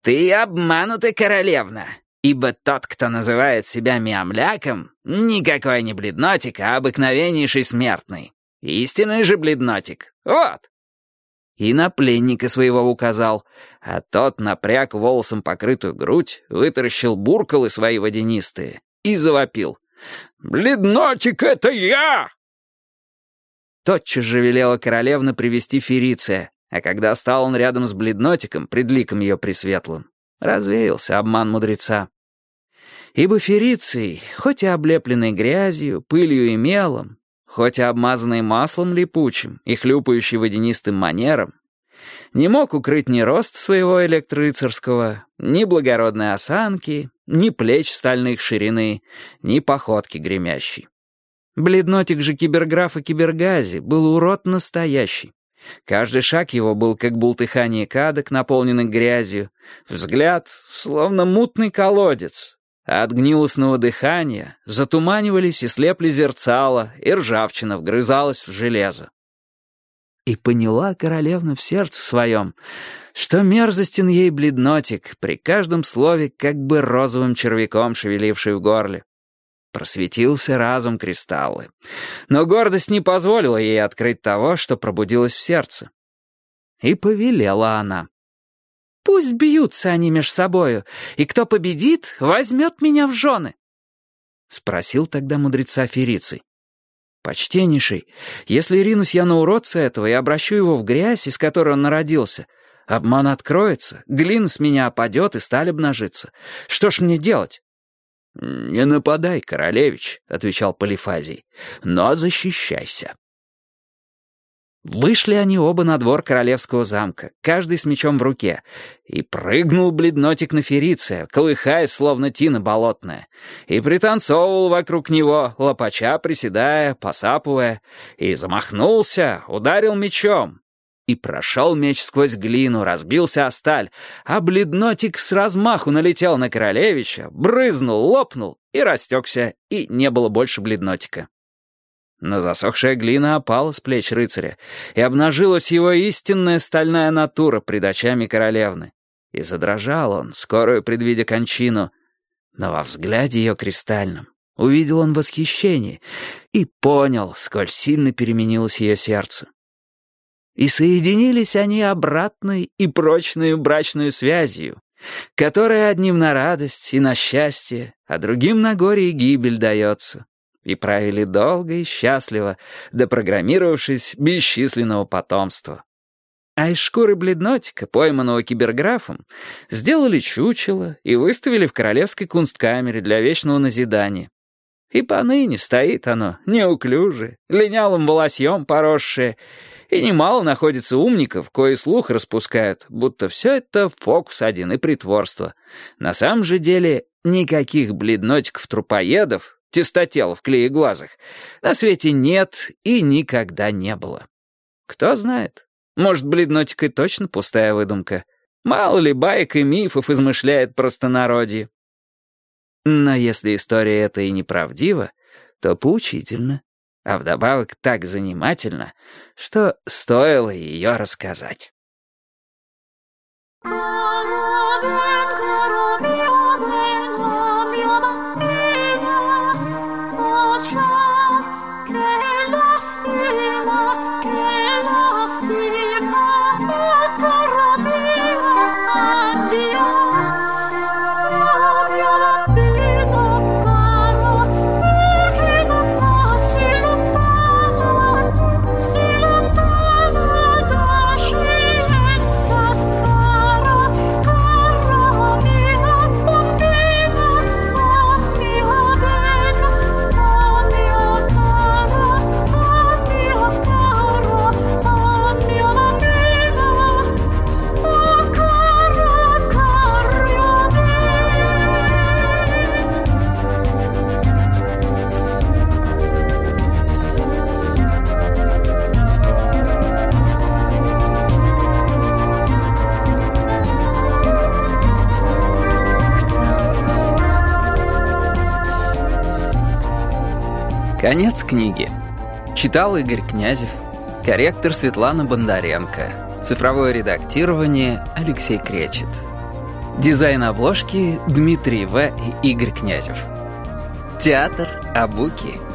«Ты обманута, королевна, ибо тот, кто называет себя миамляком, никакой не бледнотик, а обыкновеннейший смертный. Истинный же бледнотик. Вот!» И на пленника своего указал, а тот напряг волосом покрытую грудь, вытаращил буркалы свои водянистые и завопил: «Бледнотик — это я!» Тотчас же велела королевна привести Фериция, а когда стал он рядом с бледнотиком, пред ликом ее пресветлым, развеялся обман мудреца. Ибо Фериций, хоть и облепленный грязью, пылью и мелом, хоть и обмазанный маслом липучим и хлюпающий водянистым манером, не мог укрыть ни рост своего электрорыцарского, ни благородной осанки, ни плеч стальных ширины, ни походки гремящей. Бледнотик же киберграфа Кибергази был урод настоящий. Каждый шаг его был как бултыхание кадок, наполненных грязью, взгляд словно мутный колодец, а от гнилостного дыхания затуманивались и слепли зерцала, и ржавчина вгрызалась в железо. И поняла королевна в сердце своем, что мерзостен ей бледнотик, при каждом слове как бы розовым червяком шевеливший в горле. Просветился разум кристаллы. Но гордость не позволила ей открыть того, что пробудилось в сердце. И повелела она: «Пусть бьются они меж собою, и кто победит, возьмет меня в жены». Спросил тогда мудреца Фериций: «Почтеннейший, если ринусь я на уродца этого и обращу его в грязь, из которой он народился, обман откроется, глина с меня опадет и сталь обнажится. Что ж мне делать?» «Не нападай, королевич», — отвечал Полифазий, — «но защищайся». Вышли они оба на двор королевского замка, каждый с мечом в руке, и прыгнул бледнотик на Фериция, колыхаясь, словно тина болотная, и пританцовывал вокруг него, лопача, приседая, посапывая, и замахнулся, ударил мечом. И прошел меч сквозь глину, разбился о сталь, а бледнотик с размаху налетел на королевича, брызнул, лопнул и растекся, и не было больше бледнотика. Но засохшая глина опала с плеч рыцаря, и обнажилась его истинная стальная натура пред очами королевны. И задрожал он, скорую предвидя кончину, но во взгляде ее кристальном увидел он восхищение и понял, сколь сильно переменилось ее сердце. И соединились они обратной и прочной брачной связью, которая одним на радость и на счастье, а другим на горе и гибель дается. И правили долго и счастливо, допрограммировавшись бесчисленного потомства. А из шкуры бледнотика, пойманного киберграфом, сделали чучело и выставили в королевской кунсткамере для вечного назидания. И поныне стоит оно, неуклюжее, линялым волосьем поросшее, и немало находится умников, кои слух распускают, будто все это фокус один и притворство. На самом же деле никаких бледнотиков-трупоедов, тестотелов клееглазых, на свете нет и никогда не было. Кто знает, может, бледнотик и точно пустая выдумка. Мало ли баек и мифов измышляет простонародье. Но если история эта и неправдива, то поучительна, а вдобавок так занимательно, что стоило ее рассказать. Конец книги. Читал Игорь Князев, корректор Светлана Бондаренко, цифровое редактирование Алексей Кречет. Дизайн обложки Дмитрий В. и Игорь Князев. Театр Абуки.